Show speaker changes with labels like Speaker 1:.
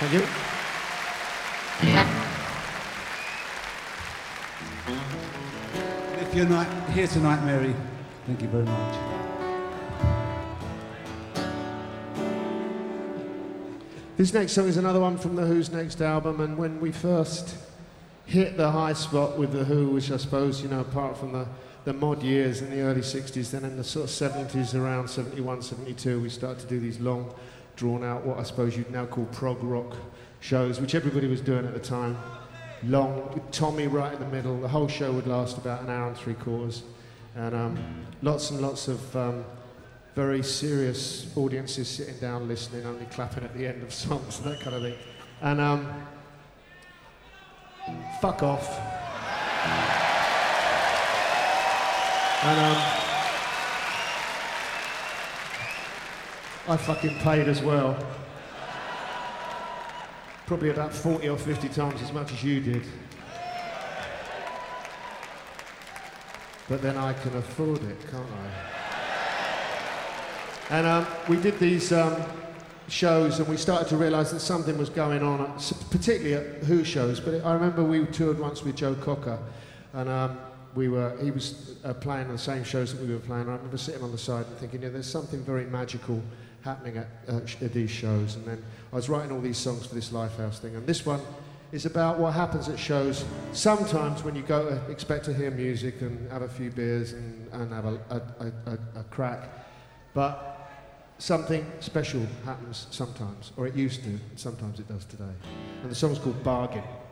Speaker 1: Thank you.
Speaker 2: And if you're not here tonight, Mary, thank you very much.
Speaker 1: This next song is another one from The Who's next album, and when we first hit the high spot with The Who, which I suppose, you know, apart from the mod years in the early 60s, then in the sort of 70s, around 71, 72, we started to do these long, drawn-out, what I suppose you'd now call prog rock shows, which everybody was doing at the time. Long, with Tommy right in the middle. The whole show would last about an hour and three-quarters. And lots and lots of very serious audiences sitting down listening, only clapping at the end of songs, that kind of thing. And fuck off. And I fucking paid as well. Probably about 40 or 50 times as much as you did. But then I can afford it, can't I? And we did these shows and we started to realise that something was going on, particularly at Who shows. But I remember we toured once with Joe Cocker, and he was playing the same shows that we were playing. I remember sitting on the side and thinking, yeah, there's something very magical happening at these shows. And then I was writing all these songs for this Lifehouse thing, and this one is about what happens at shows sometimes when you go to expect to hear music and have a few beers and have a crack, but something special happens sometimes, or it used to, and sometimes it does today. And the song's called Bargain.